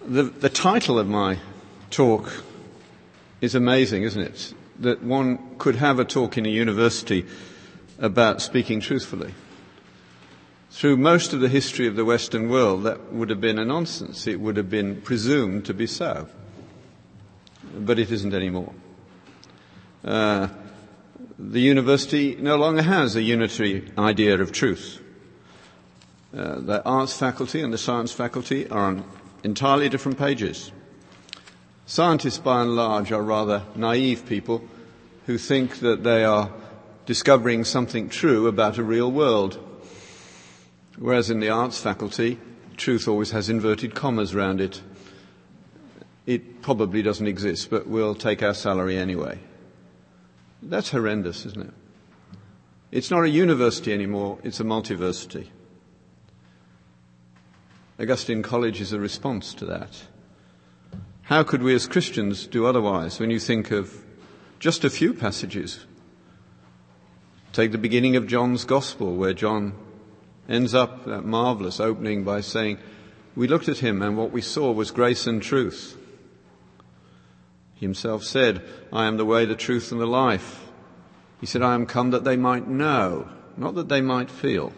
The title of my talk is amazing, isn't it? That one could have a talk in a university about speaking truthfully. Through most of the history of the Western world, that would have been a nonsense. It would have been presumed to be so. But it isn't anymore. The university no longer has a unitary idea of truth. The arts faculty and the science faculty are on entirely different pages. Scientists, by and large, are rather naive people who think that they are discovering something true about a real world. Whereas in the arts faculty, truth always has inverted commas around it. It probably doesn't exist, but we'll take our salary anyway. That's horrendous, isn't it? It's not a university anymore, it's a multiversity. Augustine College is a response to that. How could we as Christians do otherwise when you think of just a few passages? Take the beginning of John's Gospel, where John ends up that marvelous opening by saying, "We looked at him and what we saw was grace and truth." He himself said, "I am the way, the truth and the life." He said, "I am come that they might know, not that they might feel."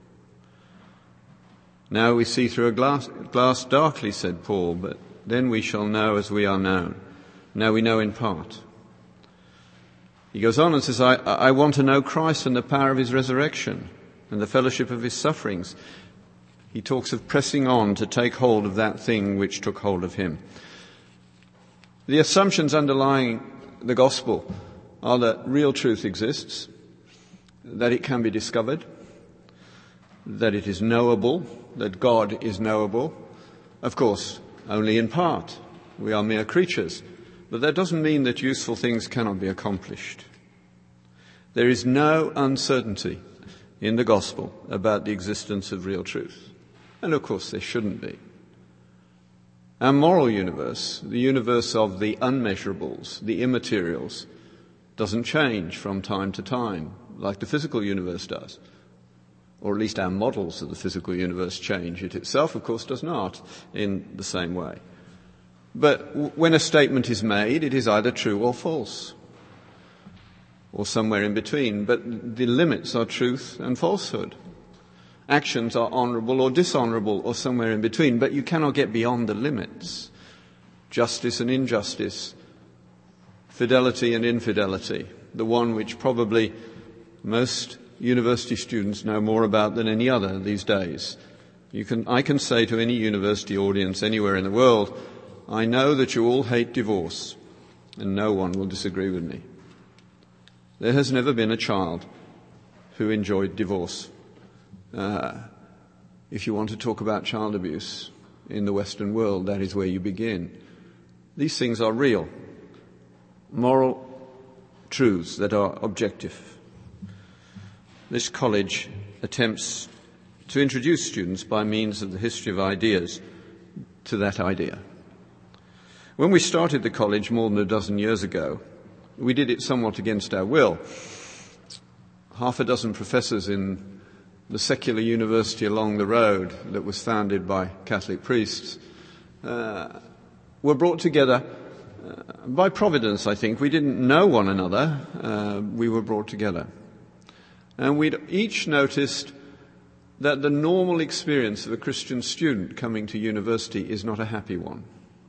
"Now we see through a glass darkly," said Paul, "but then we shall know as we are known. Now we know in part." He goes on and says, I want to know Christ and the power of his resurrection and the fellowship of his sufferings. He talks of pressing on to take hold of that thing which took hold of him. The assumptions underlying the gospel are that real truth exists, that it can be discovered, that it is knowable, that God is knowable. Of course, only in part. We are mere creatures. But that doesn't mean that useful things cannot be accomplished. There is no uncertainty in the gospel about the existence of real truth. And of course there shouldn't be. Our moral universe, the universe of the unmeasurables, the immaterials, doesn't change from time to time like the physical universe does. Or at least our models of the physical universe change. It itself, of course, does not in the same way. But when a statement is made, it is either true or false, or somewhere in between. But the limits are truth and falsehood. Actions are honourable or dishonourable, or somewhere in between. But you cannot get beyond the limits. Justice and injustice, fidelity and infidelity, the one which probably most university students know more about than any other these days. I can say to any university audience anywhere in the world, I know that you all hate divorce, and no one will disagree with me. There has never been a child who enjoyed divorce. If you want to talk about child abuse in the Western world, that is where you begin. These things are real, moral truths that are objective. This college attempts to introduce students by means of the history of ideas to that idea. When we started the college more than a dozen years ago, we did it somewhat against our will. Half a dozen professors in the secular university along the road that was founded by Catholic priests were brought together by providence, I think. We didn't know one another. We were brought together. And we'd each noticed that the normal experience of a Christian student coming to university is not a happy one.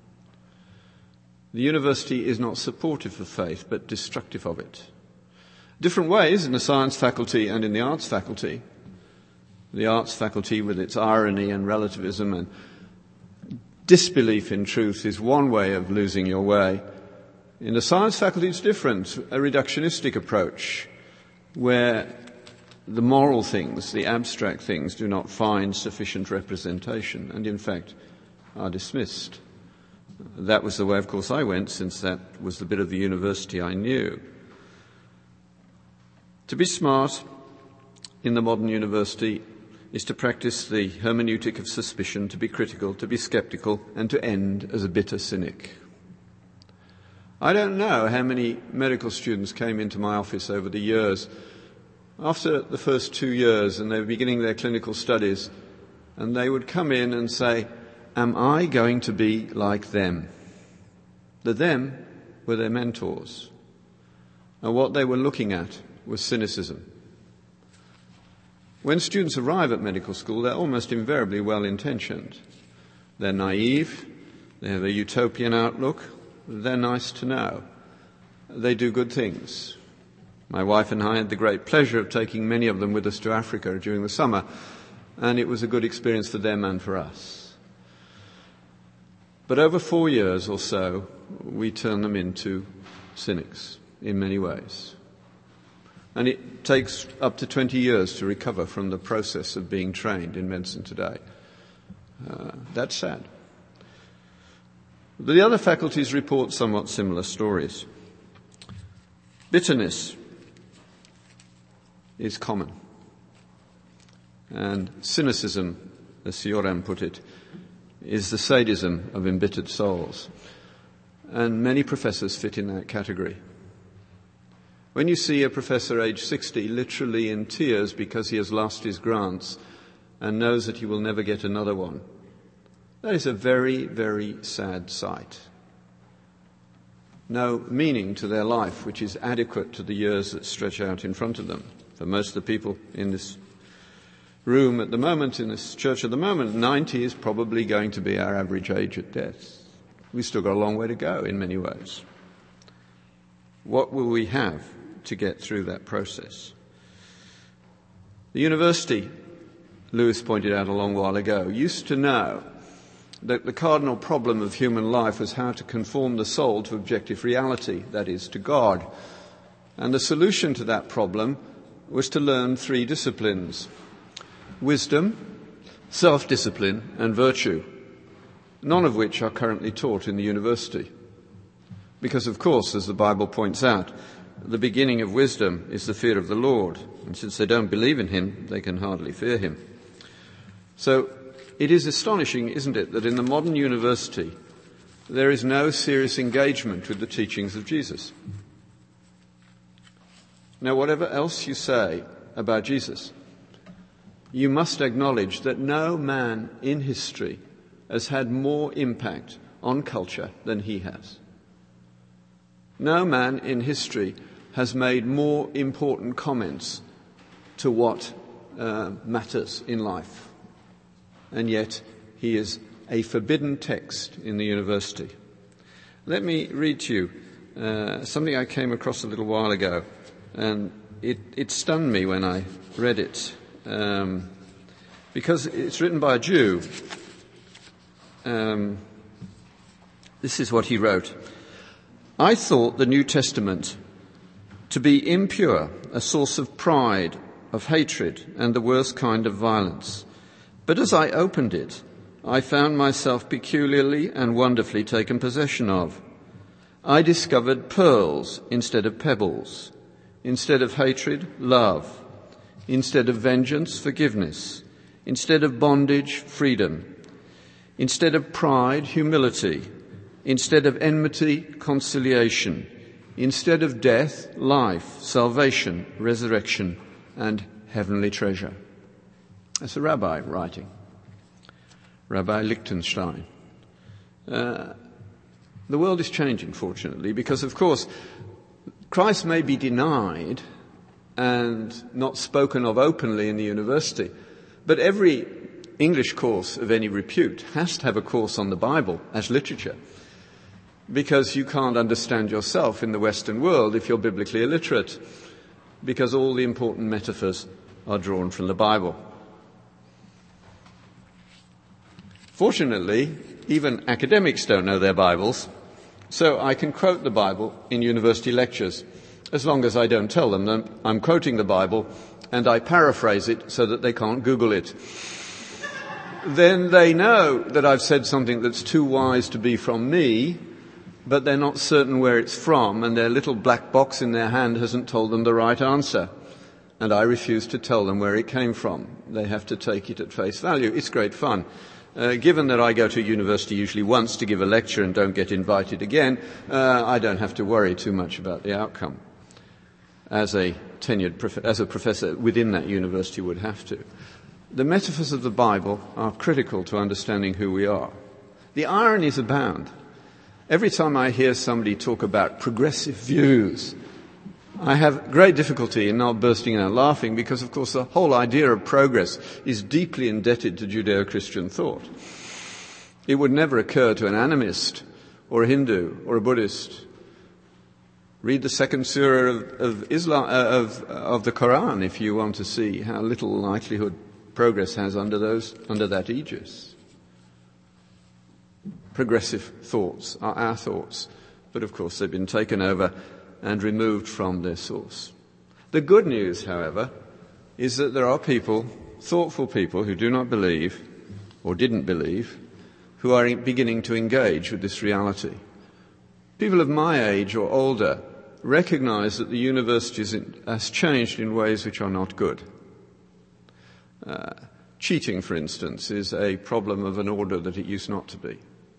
The university is not supportive of faith, but destructive of it. Different ways in the science faculty and in the arts faculty. The arts faculty, with its irony and relativism and disbelief in truth, is one way of losing your way. In the science faculty, it's different, a reductionistic approach, where the moral things, the abstract things, do not find sufficient representation and, in fact, are dismissed. That was the way, of course, I went, since that was the bit of the university I knew. To be smart in the modern university is to practice the hermeneutic of suspicion, to be critical, to be sceptical, and to end as a bitter cynic. I don't know how many medical students came into my office over the years. After the first 2 years, and they were beginning their clinical studies, and they would come in and say, am I going to be like them? The them were their mentors. And what they were looking at was cynicism. When students arrive at medical school, they're almost invariably well-intentioned. They're naive, they have a utopian outlook, they're nice to know. They do good things. My wife and I had the great pleasure of taking many of them with us to Africa during the summer, and it was a good experience for them and for us. But over 4 years or so, we turn them into cynics in many ways. And it takes up to 20 years to recover from the process of being trained in medicine today. That's sad. The other faculties report somewhat similar stories. Bitterness is common. And cynicism, as Sioram put it, is the sadism of embittered souls. And many professors fit in that category. When you see a professor aged 60 literally in tears because he has lost his grants and knows that he will never get another one, that is a very, very sad sight. No meaning to their life which is adequate to the years that stretch out in front of them. For most of the people in this room at the moment, in this church at the moment, 90 is probably going to be our average age at death. We've still got a long way to go in many ways. What will we have to get through that process? The university, Lewis pointed out a long while ago, used to know that the cardinal problem of human life was how to conform the soul to objective reality, that is, to God. And the solution to that problem was to learn 3 disciplines: wisdom, self-discipline, and virtue, none of which are currently taught in the university. Because, of course, as the Bible points out, the beginning of wisdom is the fear of the Lord. And since they don't believe in him, they can hardly fear him. So it is astonishing, isn't it, that in the modern university there is no serious engagement with the teachings of Jesus. Now, whatever else you say about Jesus, you must acknowledge that no man in history has had more impact on culture than he has. No man in history has made more important comments to what matters in life. And yet he is a forbidden text in the university. Let me read to you something I came across a little while ago, and it stunned me when I read it, because it's written by a Jew. This is what he wrote. I thought the New Testament to be impure, a source of pride, of hatred, and the worst kind of violence. But as I opened it, I found myself peculiarly and wonderfully taken possession of. I discovered pearls instead of pebbles, instead of hatred, love, instead of vengeance, forgiveness, instead of bondage, freedom, instead of pride, humility, instead of enmity, conciliation, instead of death, life, salvation, resurrection, and heavenly treasure. That's a rabbi writing, Rabbi Lichtenstein. The world is changing, fortunately, because, of course, Christ may be denied and not spoken of openly in the university, but every English course of any repute has to have a course on the Bible as literature, because you can't understand yourself in the Western world if you're biblically illiterate, because all the important metaphors are drawn from the Bible. Fortunately, even academics don't know their Bibles, so I can quote the Bible in university lectures, as long as I don't tell them that I'm quoting the Bible and I paraphrase it so that they can't Google it. Then they know that I've said something that's too wise to be from me, but they're not certain where it's from, and their little black box in their hand hasn't told them the right answer. And I refuse to tell them where it came from. They have to take it at face value. It's great fun. Given that I go to university usually once to give a lecture and don't get invited again, I don't have to worry too much about the outcome, as a professor within that university would have to. The metaphors of the Bible are critical to understanding who we are. The ironies abound. Every time I hear somebody talk about progressive views, I have great difficulty in not bursting out laughing because, of course, the whole idea of progress is deeply indebted to Judeo-Christian thought. It would never occur to an animist or a Hindu or a Buddhist. Read the second surah of Islam, of the Quran, if you want to see how little likelihood progress has under that aegis. Progressive thoughts are our thoughts, but of course they've been taken over and removed from their source. The good news, however, is that there are people, thoughtful people, who do not believe, or didn't believe, who are beginning to engage with this reality. People of my age or older recognize that the university has changed in ways which are not good. Cheating, for instance, is a problem of an order that it used not to be.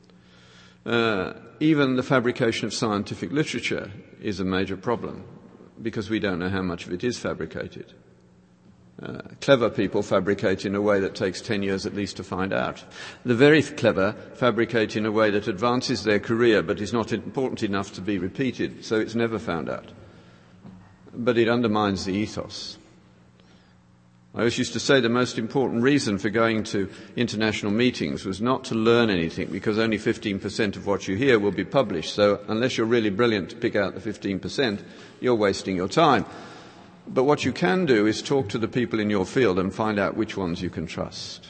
Even the fabrication of scientific literature is a major problem because we don't know how much of it is fabricated. Clever people fabricate in a way that takes 10 years at least to find out. The very clever fabricate in a way that advances their career but is not important enough to be repeated, so it's never found out. But it undermines the ethos. I always used to say the most important reason for going to international meetings was not to learn anything, because only 15% of what you hear will be published. So unless you're really brilliant to pick out the 15%, you're wasting your time. But what you can do is talk to the people in your field and find out which ones you can trust.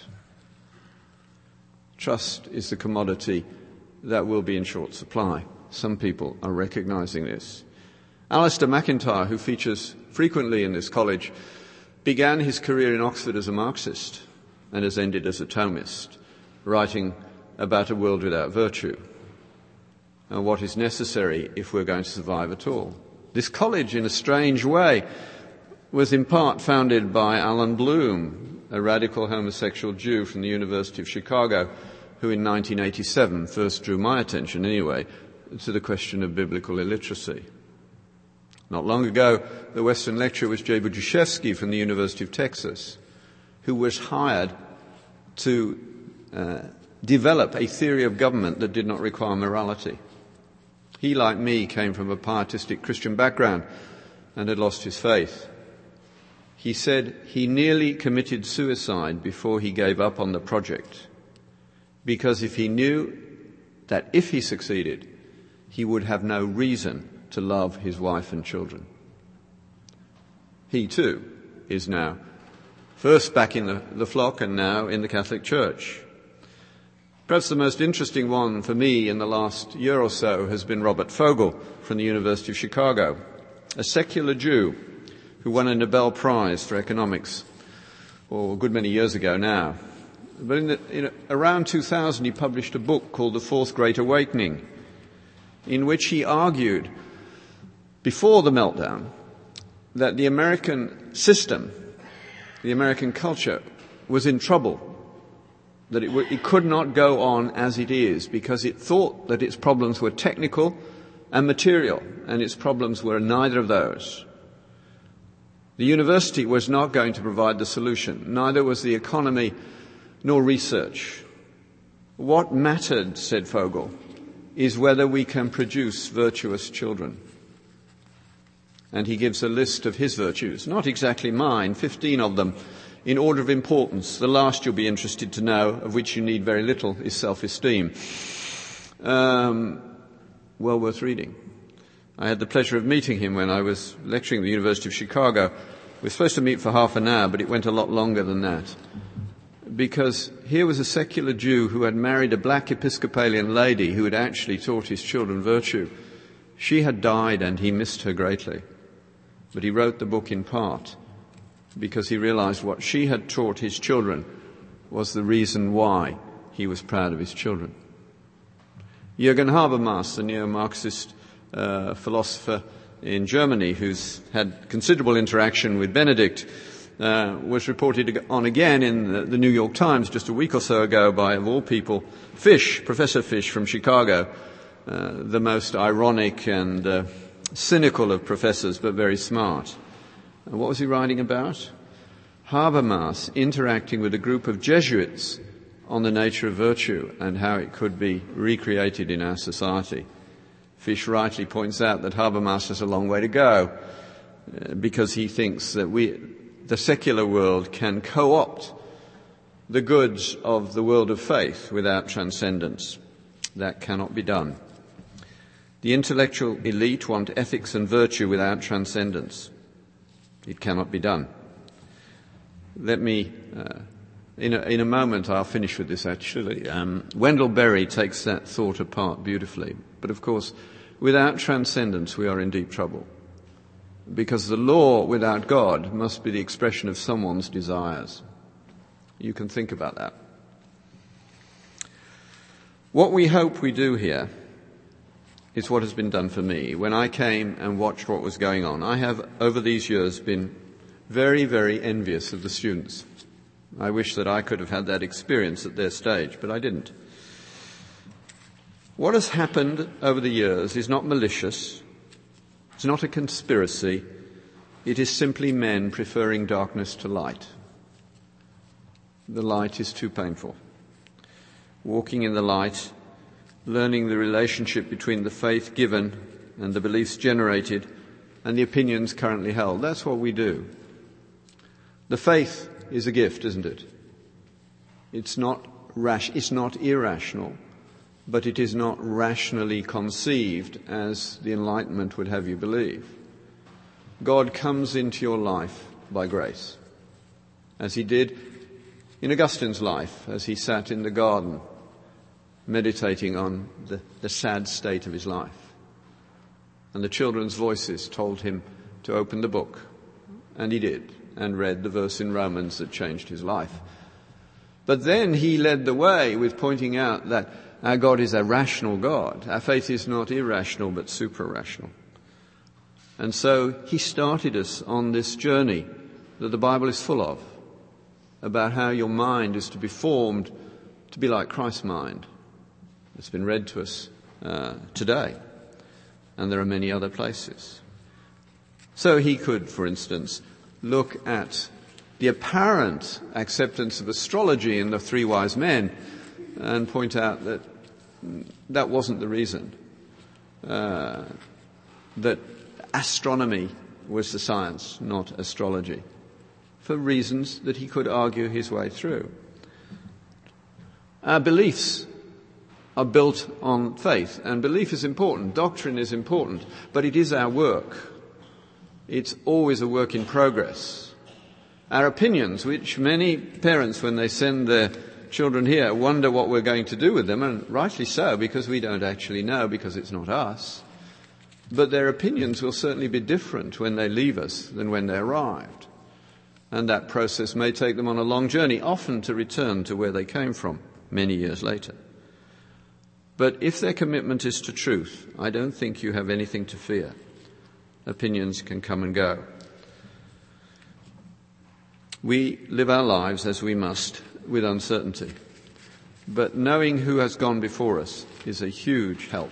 Trust is the commodity that will be in short supply. Some people are recognizing this. Alistair McIntyre, who features frequently in this college, began his career in Oxford as a Marxist and has ended as a Thomist, writing about a world without virtue and what is necessary if we're going to survive at all. This college, in a strange way, was in part founded by Alan Bloom, a radical homosexual Jew from the University of Chicago, who in 1987 first drew my attention anyway to the question of biblical illiteracy. Not long ago, the Western lecturer was Jay Budziszewski from the University of Texas, who was hired to develop a theory of government that did not require morality. He, like me, came from a pietistic Christian background and had lost his faith. He said he nearly committed suicide before he gave up on the project, because if he knew that if he succeeded, he would have no reason to love his wife and children. He too is now first back in the flock and now in the Catholic Church. Perhaps the most interesting one for me in the last year or so has been Robert Fogel from the University of Chicago, a secular Jew who won a Nobel Prize for economics a good many years ago now. But around 2000 he published a book called The Fourth Great Awakening, in which he argued before the meltdown that the American system, the American culture, was in trouble, that it could not go on as it is because it thought that its problems were technical and material, and its problems were neither of those. The university was not going to provide the solution, neither was the economy nor research. What mattered, said Fogel, is whether we can produce virtuous children. And he gives a list of his virtues, not exactly mine, 15 of them, in order of importance. The last you'll be interested to know, of which you need very little, is self-esteem. Well worth reading. I had the pleasure of meeting him when I was lecturing at the University of Chicago. We were supposed to meet for half an hour, but it went a lot longer than that. Because here was a secular Jew who had married a black Episcopalian lady who had actually taught his children virtue. She had died and he missed her greatly. But he wrote the book in part because he realized what she had taught his children was the reason why he was proud of his children. Jürgen Habermas, the neo-Marxist philosopher in Germany who's had considerable interaction with Benedict, was reported on again in the New York Times just a week or so ago by, of all people, Professor Fish from Chicago, the most ironic and cynical of professors, but very smart. And what was he writing about? Habermas interacting with a group of Jesuits on the nature of virtue and how it could be recreated in our society. Fish rightly points out that Habermas has a long way to go because he thinks that the secular world can co-opt the goods of the world of faith without transcendence. That cannot be done. The intellectual elite want ethics and virtue without transcendence. It cannot be done. Let me, in a moment I'll finish with this actually. Wendell Berry takes that thought apart beautifully. But of course, without transcendence we are in deep trouble. Because the law without God must be the expression of someone's desires. You can think about that. What we hope we do here is what has been done for me. When I came and watched what was going on, I have, over these years, been very, very envious of the students. I wish that I could have had that experience at their stage, but I didn't. What has happened over the years is not malicious. It's not a conspiracy. It is simply men preferring darkness to light. The light is too painful. Walking in the light, learning the relationship between the faith given and the beliefs generated and the opinions currently held. That's what we do. The faith is a gift, isn't it? It's not irrational, but it is not rationally conceived as the Enlightenment would have you believe. God comes into your life by grace, as he did in Augustine's life, as he sat in the garden meditating on the sad state of his life. And the children's voices told him to open the book, and he did, and read the verse in Romans that changed his life. But then he led the way with pointing out that our God is a rational God. Our faith is not irrational but supra-rational. And so he started us on this journey that the Bible is full of, about how your mind is to be formed to be like Christ's mind. It's been read to us today, and there are many other places. So he could, for instance, look at the apparent acceptance of astrology in the three wise men and point out that that wasn't the reason, that astronomy was the science, not astrology, for reasons that he could argue his way through. Our beliefs are built on faith, and belief is important, doctrine is important, but it is our work. It's always a work in progress. Our opinions, which many parents, when they send their children here, wonder what we're going to do with them, and rightly so, because we don't actually know, because it's not us. But their opinions will certainly be different when they leave us than when they arrived. And that process may take them on a long journey, often to return to where they came from many years later. But if their commitment is to truth, I don't think you have anything to fear. Opinions can come and go. We live our lives as we must, with uncertainty. But knowing who has gone before us is a huge help.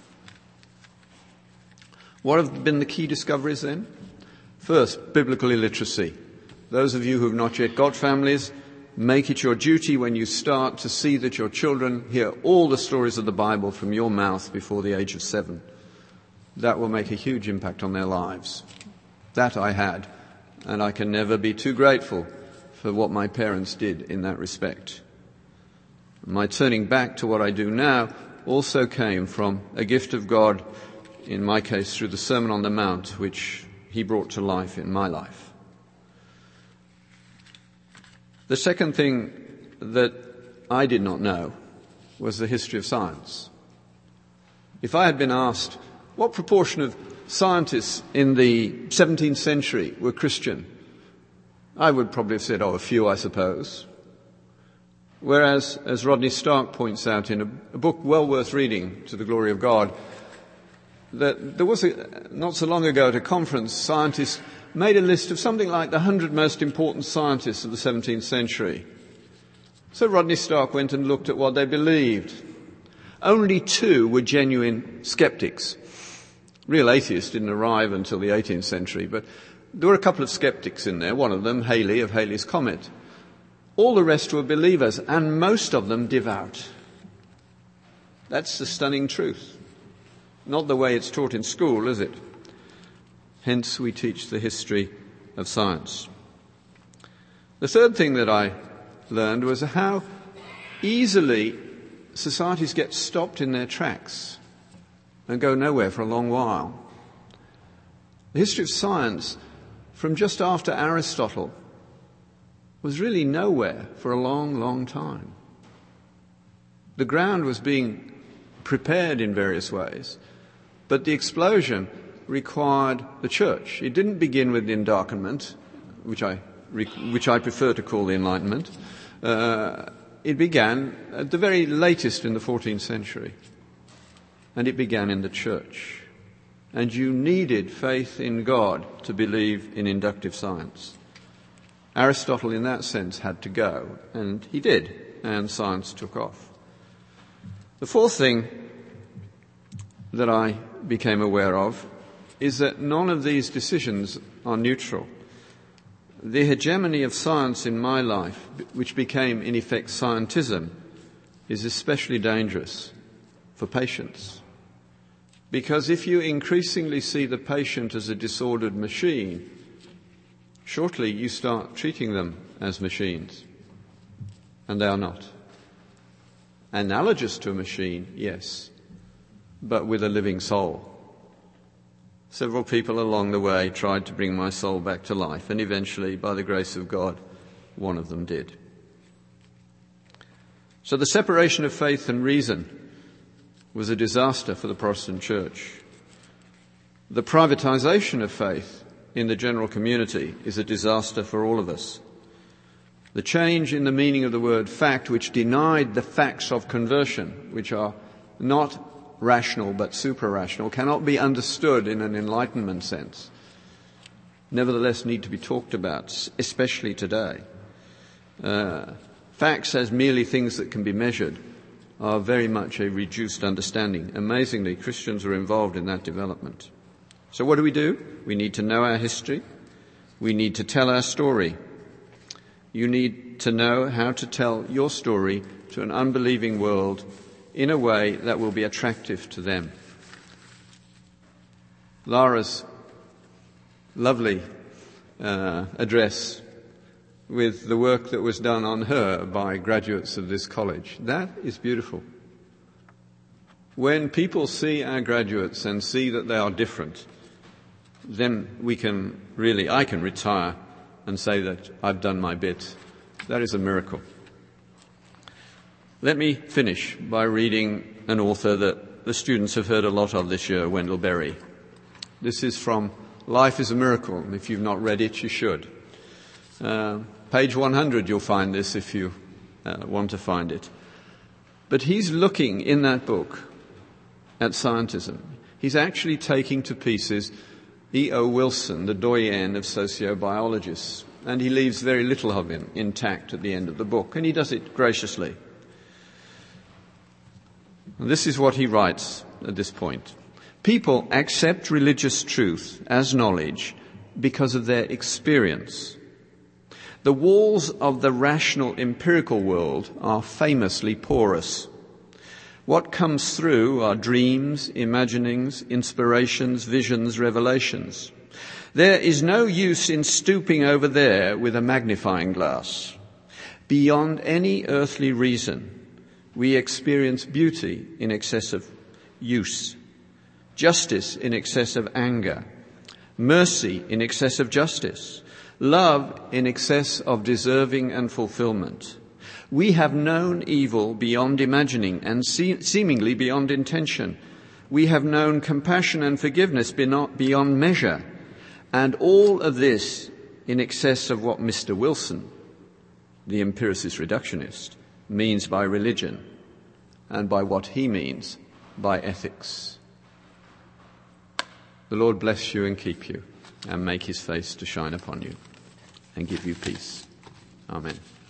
What have been the key discoveries then? First, biblical illiteracy. Those of you who have not yet got families, make it your duty when you start to see that your children hear all the stories of the Bible from your mouth before the age of 7. That will make a huge impact on their lives. That I had, and I can never be too grateful for what my parents did in that respect. My turning back to what I do now also came from a gift of God, in my case through the Sermon on the Mount, which he brought to life in my life. The second thing that I did not know was the history of science. If I had been asked what proportion of scientists in the 17th century were Christian, I would probably have said, a few, I suppose. Whereas, as Rodney Stark points out in a book well worth reading, To the Glory of God, that there was not so long ago at a conference, scientists made a list of something like the 100 most important scientists of the 17th century. So Rodney Stark went and looked at what they believed. Only 2 were genuine skeptics. Real atheists didn't arrive until the 18th century, but there were a couple of skeptics in there, one of them Halley of Halley's Comet. All the rest were believers, and most of them devout. That's the stunning truth. Not the way it's taught in school, is it? Hence we teach the history of science. The third thing that I learned was how easily societies get stopped in their tracks and go nowhere for a long while. The history of science, from just after Aristotle, was really nowhere for a long, long time. The ground was being prepared in various ways, but the explosion required the church. It didn't begin with the Endarkenment, which I prefer to call the Enlightenment. It began at the very latest in the 14th century, and it began in the church. And you needed faith in God to believe in inductive science. Aristotle, in that sense, had to go, and he did, and science took off. The fourth thing that I became aware of is that none of these decisions are neutral. The hegemony of science in my life, which became in effect scientism, is especially dangerous for patients. Because if you increasingly see the patient as a disordered machine, shortly you start treating them as machines, and they are not. Analogous to a machine, yes, but with a living soul. Several people along the way tried to bring my soul back to life, and eventually, by the grace of God, one of them did. So the separation of faith and reason was a disaster for the Protestant church. The privatization of faith in the general community is a disaster for all of us. The change in the meaning of the word fact, which denied the facts of conversion, which are not rational but supra-rational, cannot be understood in an Enlightenment sense, nevertheless need to be talked about, especially today. Facts as merely things that can be measured are very much a reduced understanding. Amazingly, Christians are involved in that development. So what do? We need to know our history. We need to tell our story. You need to know how to tell your story to an unbelieving world in a way that will be attractive to them. Lara's lovely address with the work that was done on her by graduates of this college, that is beautiful. When people see our graduates and see that they are different, then I can retire and say that I've done my bit. That is a miracle. Let me finish by reading an author that the students have heard a lot of this year, Wendell Berry. This is from Life is a Miracle. If you've not read it, you should. Page 100 you'll find this if you want to find it. But he's looking in that book at scientism. He's actually taking to pieces E.O. Wilson, the doyen of sociobiologists, and he leaves very little of him intact at the end of the book, and he does it graciously. And this is what he writes at this point. People accept religious truth as knowledge because of their experience. The walls of the rational empirical world are famously porous. What comes through are dreams, imaginings, inspirations, visions, revelations. There is no use in stooping over there with a magnifying glass. Beyond any earthly reason, we experience beauty in excess of use, justice in excess of anger, mercy in excess of justice, love in excess of deserving and fulfillment. We have known evil beyond imagining and seemingly beyond intention. We have known compassion and forgiveness beyond measure. And all of this in excess of what Mr. Wilson, the empiricist reductionist, means by religion and by what he means by ethics. The Lord bless you and keep you and make his face to shine upon you and give you peace. Amen.